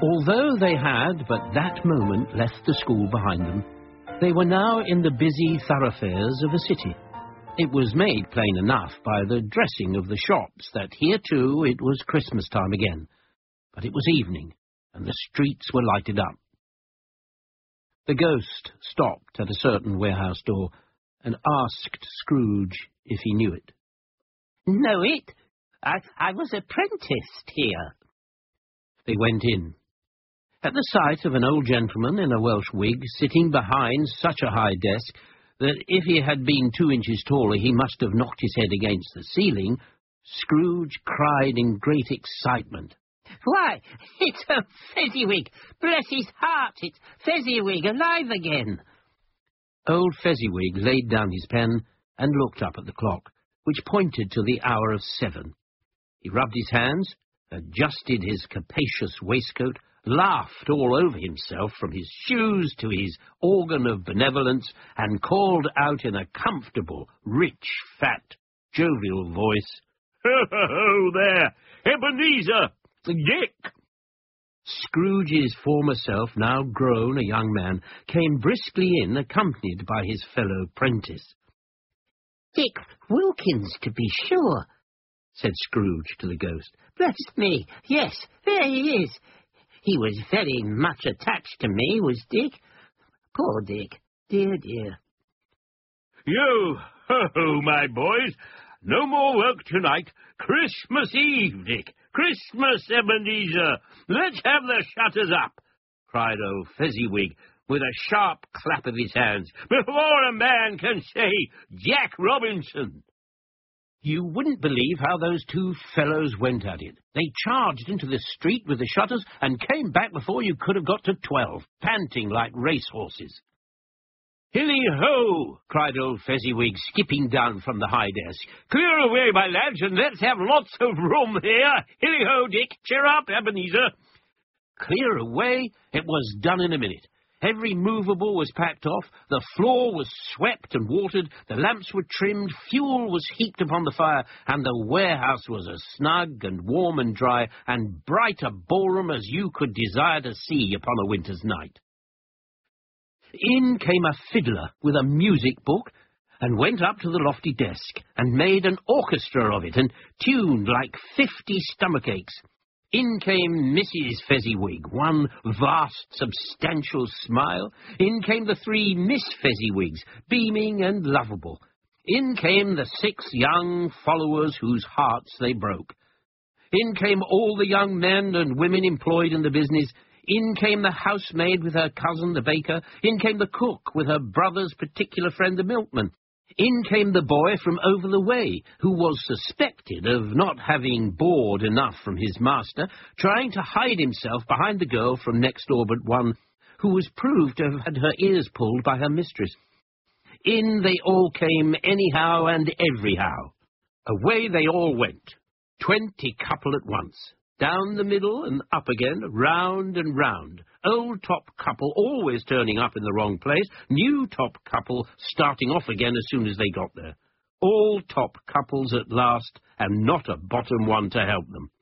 Although they had but that moment left the school behind them, they were now in the busy thoroughfares of a city. It was made plain enough by the dressing of the shops that here too it was Christmas time again, but it was evening, and the streets were lighted up. The ghost stopped at a certain warehouse door and asked Scrooge if he knew it. Know it? I was apprenticed here. They went in. At the sight of an old gentleman in a Welsh wig sitting behind such a high desk that if he had been 2 inches taller he must have knocked his head against the ceiling, Scrooge cried in great excitement. Why, it's a Fezziwig! Bless his heart, it's Fezziwig alive again! Old Fezziwig laid down his pen and looked up at the clock, which pointed to the hour of 7. He rubbed his hands, adjusted his capacious waistcoat, laughed all over himself from his shoes to his organ of benevolence, and called out in a comfortable, rich, fat, jovial voice, "Ho, ho, ho, there! Ebenezer! Dick!" Scrooge's former self, now grown a young man, came briskly in, accompanied by his fellow prentice. "Dick Wilkins, to be sure," said Scrooge to the ghost. "Bless me, yes, there he is. He was very much attached to me, was Dick. Poor Dick, dear, dear." "Yo, ho, ho, my boys! No more work tonight. Christmas Eve, Dick. Christmas, Ebenezer. Let's have the shutters up," cried old Fezziwig, with a sharp clap of his hands, "before a man can say Jack Robinson." You wouldn't believe how those two fellows went at it. They charged into the street with the shutters and came back before you could have got to 12, panting like racehorses. "Hilly-ho!" cried old Fezziwig, skipping down from the high desk. "Clear away, my lads, and let's have lots of room here. Hilly-ho, Dick. Cheer up, Ebenezer." Clear away, it was done in a minute. Every movable was packed off, the floor was swept and watered, the lamps were trimmed, fuel was heaped upon the fire, and the warehouse was as snug and warm and dry and bright a ballroom as you could desire to see upon a winter's night. In came a fiddler with a music book and went up to the lofty desk and made an orchestra of it and tuned like 50 stomachaches. In came Mrs. Fezziwig, one vast, substantial smile. In came the 3 Miss Fezziwigs, beaming and lovable. In came the 6 young followers whose hearts they broke. In came all the young men and women employed in the business. In came the housemaid with her cousin, the baker. In came the cook with her brother's particular friend, the milkman. In came the boy from over the way, who was suspected of not having bored enough from his master, trying to hide himself behind the girl from next door but one, who was proved to have had her ears pulled by her mistress. In they all came anyhow and everyhow. Away they all went, 20 couple at once. Down the middle and up again, round and round. Old top couple always turning up in the wrong place, new top couple starting off again as soon as they got there. All top couples at last, and not a bottom one to help them.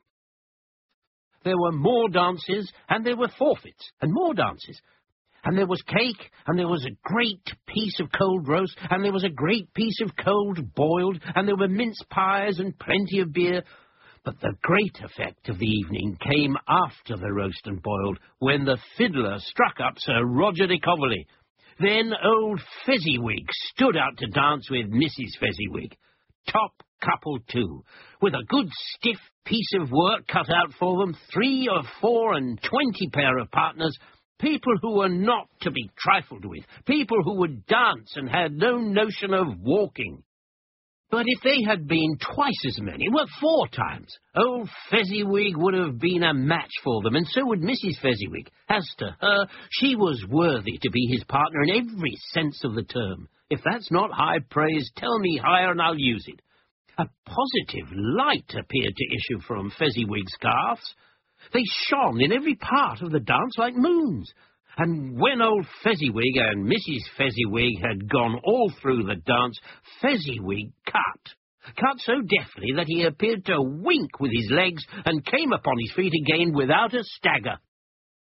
There were more dances, and there were forfeits, and more dances. And there was cake, and there was a great piece of cold roast, and there was a great piece of cold boiled, and there were mince pies and plenty of beer. But the great effect of the evening came after the roast and boiled, when the fiddler struck up Sir Roger de Coverley. Then old Fezziwig stood out to dance with Mrs. Fezziwig. Top couple too, with a good stiff piece of work cut out for them, 3 or 4 and 20 pair of partners, people who were not to be trifled with, people who would dance and had no notion of walking. But if they had been twice as many, 4 times, old Fezziwig would have been a match for them, and so would Mrs. Fezziwig. As to her, she was worthy to be his partner in every sense of the term. If that's not high praise, tell me higher and I'll use it. A positive light appeared to issue from Fezziwig's calves. They shone in every part of the dance like moons. And when old Fezziwig and Mrs. Fezziwig had gone all through the dance, Fezziwig cut so deftly that he appeared to wink with his legs and came upon his feet again without a stagger.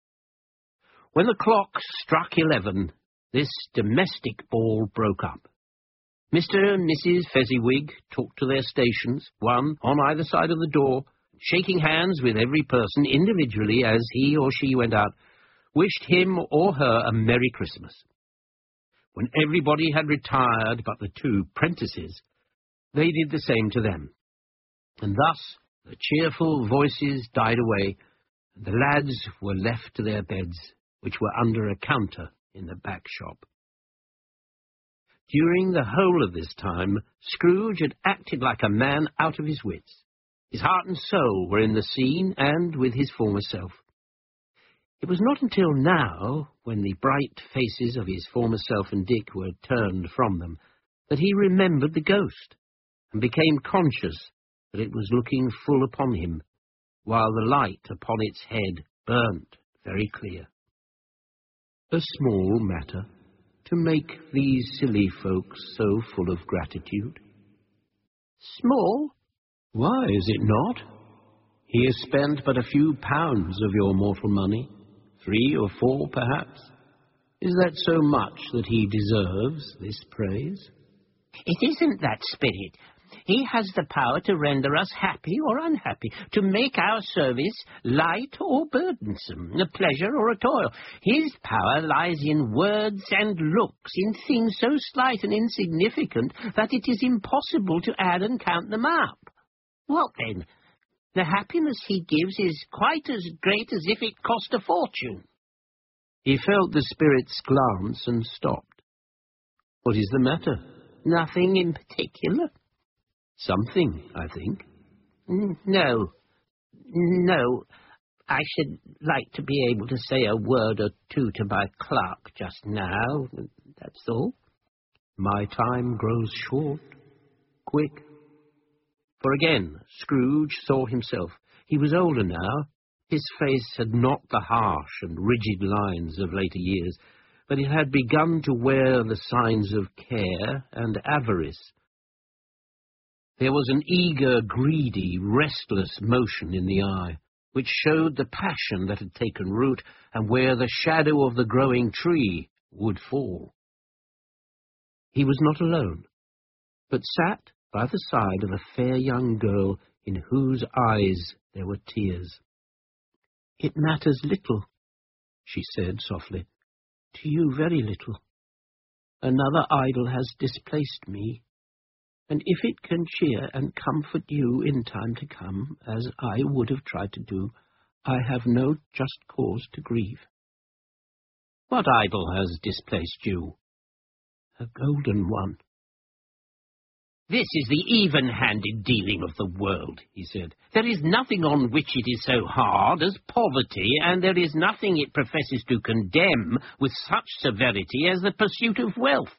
When the clock struck 11, this domestic ball broke up. Mr. and Mrs. Fezziwig took to their stations, one on either side of the door, shaking hands with every person individually as he or she went out, wished him or her a Merry Christmas. When everybody had retired but the two prentices, they did the same to them. And thus the cheerful voices died away, and the lads were left to their beds, which were under a counter in the back shop. During the whole of this time, Scrooge had acted like a man out of his wits. His heart and soul were in the scene and with his former self. It was not until now, when the bright faces of his former self and Dick were turned from them, that he remembered the ghost, and became conscious that it was looking full upon him, while the light upon its head burnt very clear. A small matter to make these silly folks so full of gratitude. Small? Why is it not? He has spent but a few pounds of your mortal money, 3 or 4 perhaps. Is that so much that he deserves this praise? It isn't that, Spirit. He has the power to render us happy or unhappy, to make our service light or burdensome, a pleasure or a toil. His power lies in words and looks, in things so slight and insignificant that it is impossible to add and count them up. What then? The happiness he gives is quite as great as if it cost a fortune. He felt the Spirit's glance and stopped. What is the matter? Nothing in particular. Something, I think. No. I should like to be able to say a word or two to my clerk just now. That's all. My time grows short, quick. For again, Scrooge saw himself. He was older now. His face had not the harsh and rigid lines of later years, but it had begun to wear the signs of care and avarice. There was an eager, greedy, restless motion in the eye, which showed the passion that had taken root, and where the shadow of the growing tree would fall. He was not alone, but sat by the side of a fair young girl in whose eyes there were tears. "It matters little," she said softly, "to you very little. Another idol has displaced me, and if it can cheer and comfort you in time to come, as I would have tried to do, I have no just cause to grieve." "What idol has displaced you?" "A golden one." "This is the even-handed dealing of the world," he said. "There is nothing on which it is so hard as poverty, and there is nothing it professes to condemn with such severity as the pursuit of wealth.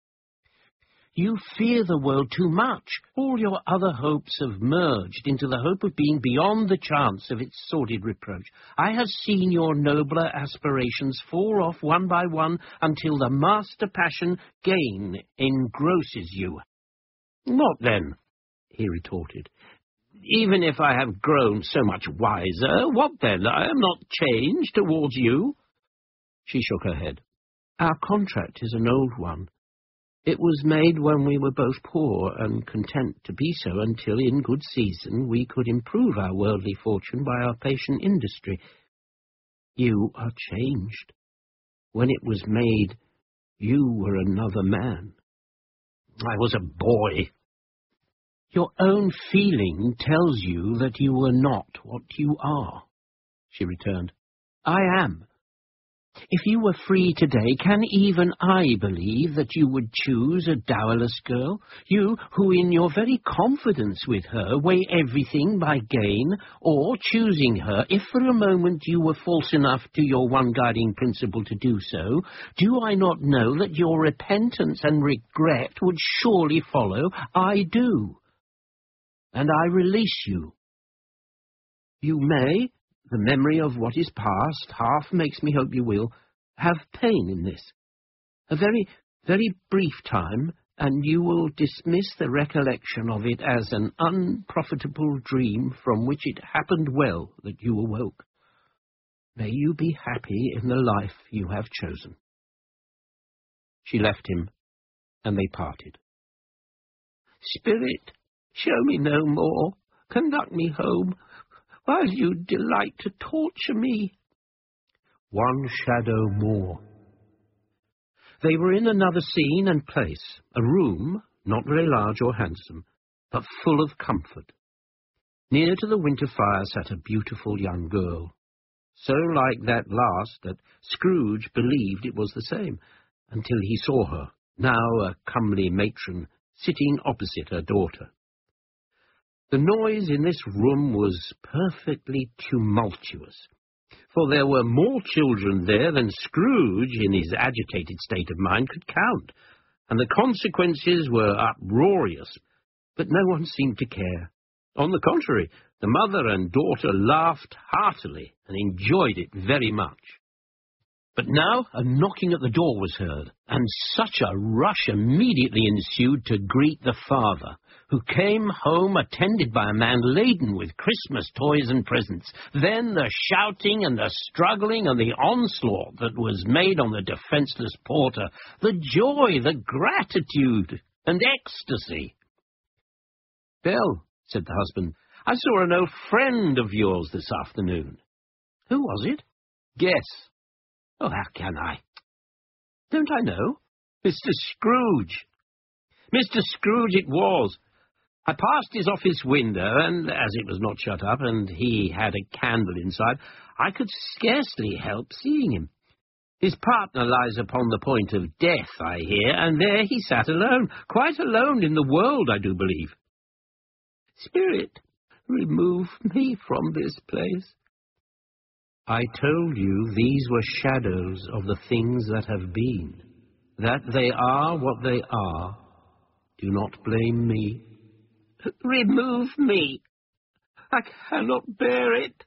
You fear the world too much. All your other hopes have merged into the hope of being beyond the chance of its sordid reproach. I have seen your nobler aspirations fall off one by one until the master passion, gain, engrosses you." "What then?" he retorted. "Even if I have grown so much wiser, what then? I am not changed towards you." She shook her head. "Our contract is an old one. It was made when we were both poor and content to be so until in good season we could improve our worldly fortune by our patient industry. You are changed. When it was made, you were another man." "I was a boy." "Your own feeling tells you that you were not what you are," she returned. "I am. If you were free today, can even I believe that you would choose a dowerless girl? You, who in your very confidence with her weigh everything by gain, or choosing her, if for a moment you were false enough to your one guiding principle to do so, do I not know that your repentance and regret would surely follow? I do. And I release you. You may, the memory of what is past half makes me hope you will, have pain in this. A very, very brief time, and you will dismiss the recollection of it as an unprofitable dream from which it happened well that you awoke. May you be happy in the life you have chosen." She left him, and they parted. "Spirit, show me no more. Conduct me home, while you delight to torture me." One shadow more. They were in another scene and place, a room, not very large or handsome, but full of comfort. Near to the winter fire sat a beautiful young girl, so like that last that Scrooge believed it was the same, until he saw her, now a comely matron, sitting opposite her daughter. The noise in this room was perfectly tumultuous, for there were more children there than Scrooge, in his agitated state of mind, could count, and the consequences were uproarious, but no one seemed to care. On the contrary, the mother and daughter laughed heartily and enjoyed it very much. But now a knocking at the door was heard, and such a rush immediately ensued to greet the father, who came home attended by a man laden with Christmas toys and presents. Then the shouting and the struggling and the onslaught that was made on the defenceless porter, the joy, the gratitude, and ecstasy. "Belle," said the husband, "I saw an old friend of yours this afternoon." "Who was it?" "Guess." "Oh, how can I?" "Don't I know? Mr. Scrooge." "Mr. Scrooge it was. I passed his office window, and as it was not shut up, and he had a candle inside, I could scarcely help seeing him. His partner lies upon the point of death, I hear, and there he sat alone, quite alone in the world, I do believe." "Spirit, remove me from this place." "I told you these were shadows of the things that have been. That they are what they are. Do not blame me." "Remove me. I cannot bear it."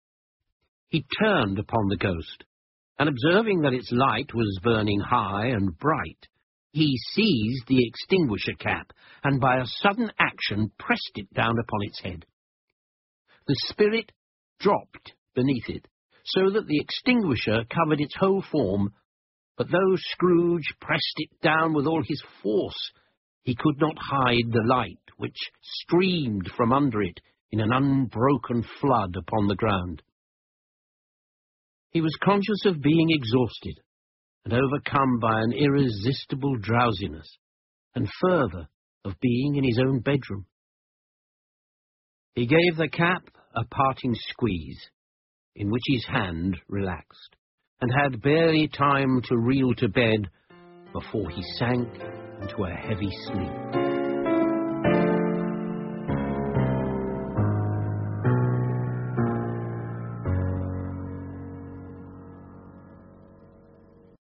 He turned upon the ghost, and observing that its light was burning high and bright, he seized the extinguisher cap, and by a sudden action pressed it down upon its head. The spirit dropped beneath it, so that the extinguisher covered its whole form, but though Scrooge pressed it down with all his force, he could not hide the light which streamed from under it in an unbroken flood upon the ground. He was conscious of being exhausted and overcome by an irresistible drowsiness, and further, of being in his own bedroom. He gave the cap a parting squeeze, in which his hand relaxed, and had barely time to reel to bed before he sank into a heavy sleep.